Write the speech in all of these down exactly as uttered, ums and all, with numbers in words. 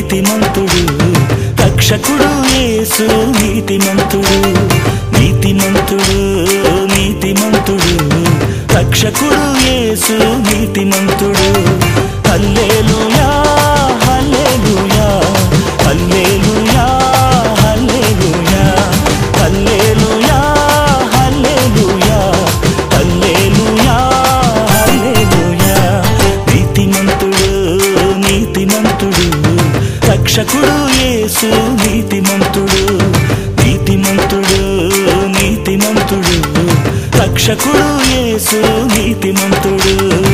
నీతిమంతుడు రక్షకుడు యేసు నీతిమంతుడు నీతిమంతుడు నీతిమంతుడు రక్షకుడు యేసు నీతిమంతుడు హల్లెలూయా హల్లెలూయా హల్లెలూయా హల్లెలూయా హల్లెలూయా హల్లెలూయా హల్లెలూయా హల్లెలూయా నీతిమంతుడు నీతిమంతుడు రక్షకుడు యేసు నీతిమంతుడు నీతిమంతుడు నీతిమంతుడు రక్షకుడు యేసు నీతిమంతుడు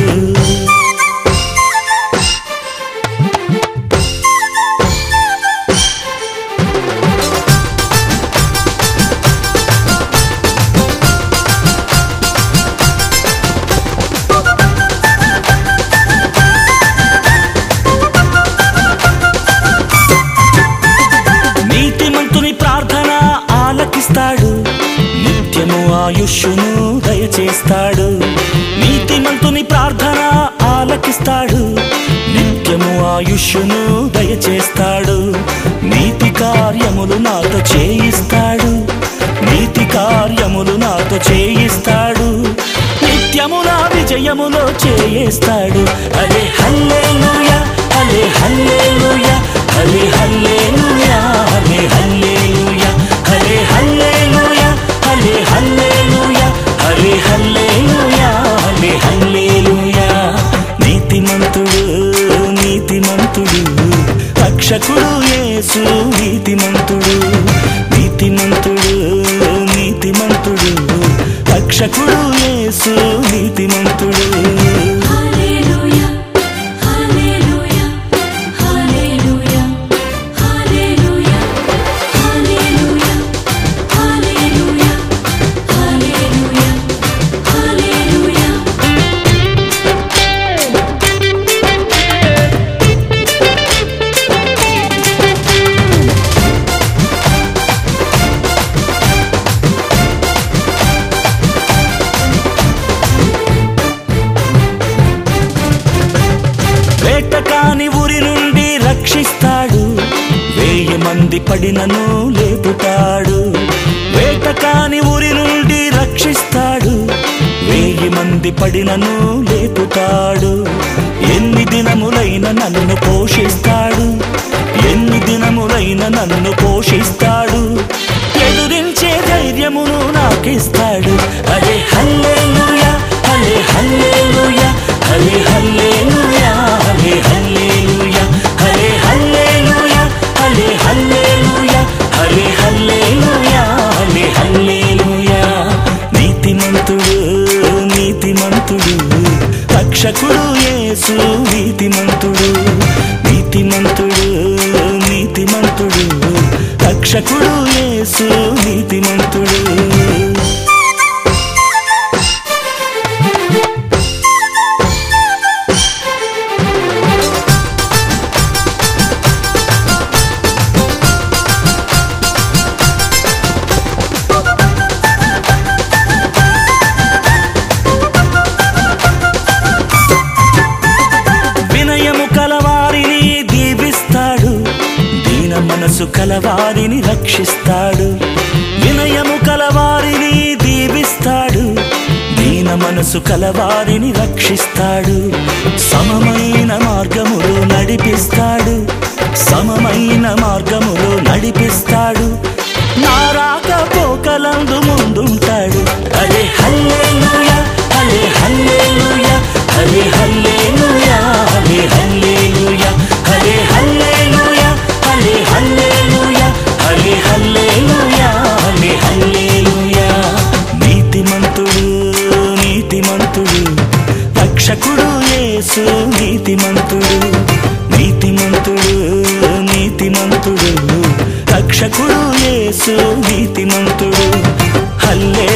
నిత్యము ఆయుష్ను దయచేస్తాడు నీతిమంతుని ప్రార్థన ఆలకిస్తాడు నిత్యము ఆయుష్ను దయచేస్తాడు నీతి కార్యములు నాతో చేయిస్తాడు నీతి కార్యములు నాతో చేయిస్తాడు నిత్యము నా విజయములో చేయిస్తాడు అలే హల్లెలూయా అలే హల్లెలూయా అలే హల్లెలూయా అలే హల్లెలూయా అలే హల్లెలూయా అలే హల్లెలూయా అలే హల్లెలూయా అలే హల్లెలూయా నీతిమంతుడు నీతిమంతుడు రక్షకుడు యేసు నీతిమంతుడు నీతిమంతుడు నీతిమంతుడు రక్షకుడు యేసు నీతిమంతుడు వేటకాని ఊరి నుండి రక్షిస్తాడు వేయి మంది పడినను లేపుతాడు వేటకాని ఊరి నుండి రక్షిస్తాడు వేయి మంది పడినను లేపుతాడు ఎన్ని దినములైన నన్ను పోషిస్తాడు ఎన్ని దినములైన నన్ను పోషిస్తాడు ఎదురించే ధైర్యమును నాకిస్తాడు అలే హల్లెలూయా అలే హల్లెలూయా అలే హల్లెలూయా అలే హల్లెలూయా అలే హల్లెలూయా అలే హల్లెలూయా అలే హల్లెలూయా అలే హల్లెలూయా నీతిమంతుడు నీతిమంతుడు రక్షకుడు యేసు నీతిమంతుడు నీతిమంతుడు నీతిమంతుడు రక్షకుడు యేసు నీతిమంతుడు మనసు కలవారిని రక్షిస్తాడు వినయము కలవారిని దీవిస్తాడు దీన మనసు కలవారిని రక్షిస్తాడు సమమైన మార్గములో నడిపిస్తాడు సమమైన మార్గములో నడిపిస్తాడు నా రాకపోకలందు ముందుంటాడు అలే హల్లెలూయా అలే హల్లెలూయా అలే హల్లెలూయా అలే హల్లెలూయా అలే హల్లెలూయా అలే హల్లెలూయా అలే హల్లెలూయా అలే హల్లెలూయా నీతిమంతుడు నీతిమంతుడు రక్షకుడు యేసు నీతిమంతుడు నీతిమంతుడు నీతిమంతుడు రక్షకుడు యేసు నీతిమంతుడు హల్లెలూయా